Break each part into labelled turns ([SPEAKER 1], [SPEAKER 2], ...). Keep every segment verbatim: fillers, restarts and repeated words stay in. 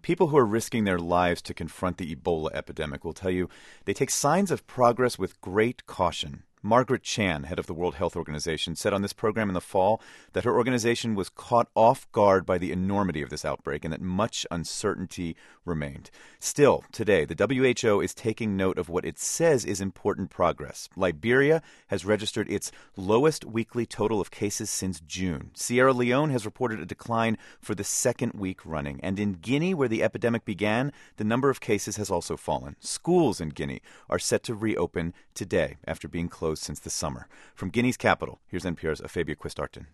[SPEAKER 1] People who are risking their lives to confront the Ebola epidemic will tell you they take signs of progress with great caution. Margaret Chan, head of the World Health Organization, said on this program in the fall that her organization was caught off guard by the enormity of this outbreak and that much uncertainty remained. Still, today, the W H O is taking note of what it says is important progress. Liberia has registered its lowest weekly total of cases since June. Sierra Leone has reported a decline for the second week running. And in Guinea, where the epidemic began, the number of cases has also fallen. Schools in Guinea are set to reopen today after being closed since the summer. From Guinea's capital, here's N P R's Afabia Quistarton.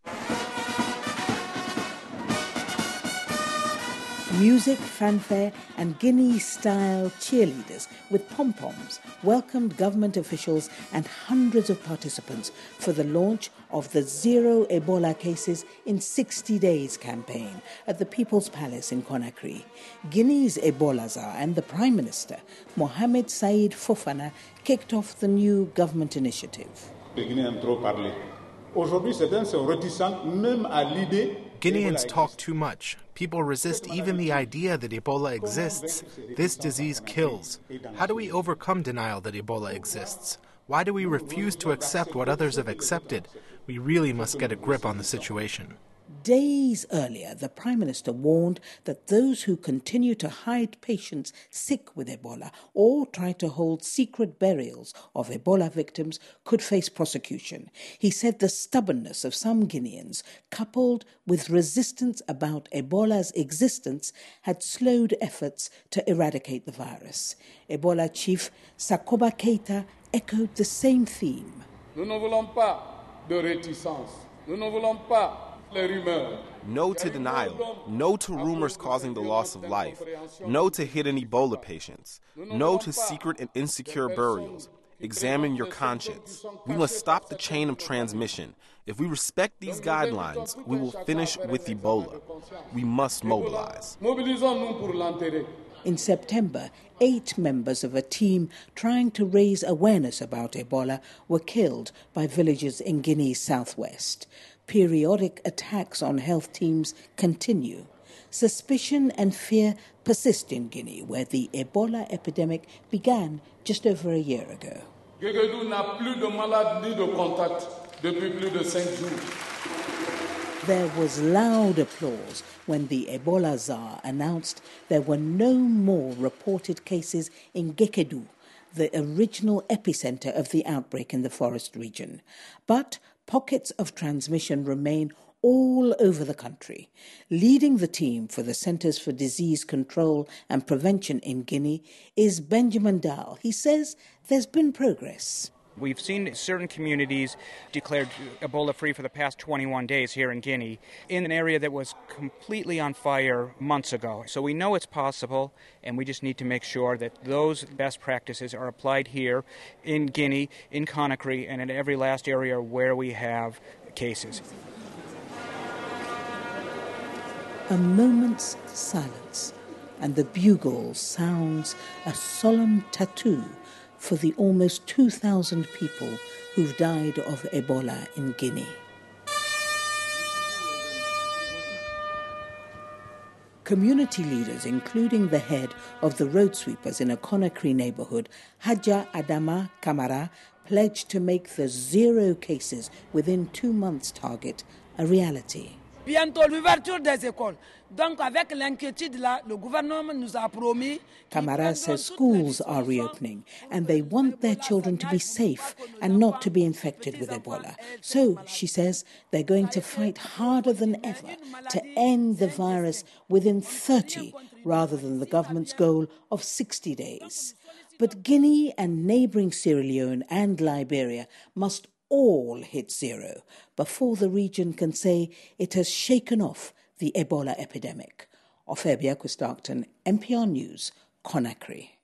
[SPEAKER 2] Music, fanfare, and Guinea-style cheerleaders with pom-poms welcomed government officials and hundreds of participants for the launch of the Zero Ebola Cases in sixty days campaign at the People's Palace in Conakry. Guinea's Ebola czar and the Prime Minister, Mohamed Said Fofana, kicked off the new government initiative.
[SPEAKER 3] Les Guinéens trop parlé. Aujourd'hui, certains sont réticents même à l'idée.
[SPEAKER 4] Guineans talk too much. People resist even the idea that Ebola exists. This disease kills. How do we overcome denial that Ebola exists? Why do we refuse to accept what others have accepted? We really must get a grip on the situation.
[SPEAKER 2] Days earlier, the Prime Minister warned that those who continue to hide patients sick with Ebola or try to hold secret burials of Ebola victims could face prosecution. He said the stubbornness of some Guineans, coupled with resistance about Ebola's existence, had slowed efforts to eradicate the virus. Ebola chief Sakoba Keita echoed the same theme.
[SPEAKER 3] Nous ne voulons pas de réticence. Nous ne voulons pas.
[SPEAKER 5] No to denial. No to rumors causing the loss of life. No to hidden Ebola patients. No to secret and insecure burials. Examine your conscience. We must stop the chain of transmission. If we respect these guidelines, we will finish with Ebola. We must mobilize.
[SPEAKER 2] In September, eight members of a team trying to raise awareness about Ebola were killed by villagers in Guinea's southwest. Periodic attacks on health teams continue. Suspicion and fear persist in Guinea, where the Ebola epidemic began just over a year ago.
[SPEAKER 3] Guéguédou n'a plus de malades ni de contacts depuis plus de cinq jours.
[SPEAKER 2] There was loud applause when the Ebola czar announced there were no more reported cases in Guéguédou, the original epicenter of the outbreak in the forest region. But pockets of transmission remain all over the country. Leading the team for the Centers for Disease Control and Prevention in Guinea is Benjamin Dahl. He says there's been progress.
[SPEAKER 6] We've seen certain communities declared Ebola-free for the past twenty-one days here in Guinea, in an area that was completely on fire months ago. So we know it's possible, and we just need to make sure that those best practices are applied here in Guinea, in Conakry, and in every last area where we have cases.
[SPEAKER 2] A moment's silence, and the bugle sounds a solemn tattoo for the almost two thousand people who've died of Ebola in Guinea. Community leaders, including the head of the road sweepers in a Conakry neighborhood, Hadja Adama Kamara, pledged to make the zero cases within two months target a reality.
[SPEAKER 7] Bientôt l'ouverture des écoles. Donc avec l'inquiétude là, le gouvernement nous a promis.
[SPEAKER 2] Kamara says schools are reopening and they want their children to be safe and not to be infected with Ebola. So, she says, they're going to fight harder than ever to end the virus within thirty rather than the government's goal of sixty days. But Guinea and neighbouring Sierra Leone and Liberia must all hit zero before the region can say it has shaken off the Ebola epidemic. Afabia Quistarton, N P R News, Conakry.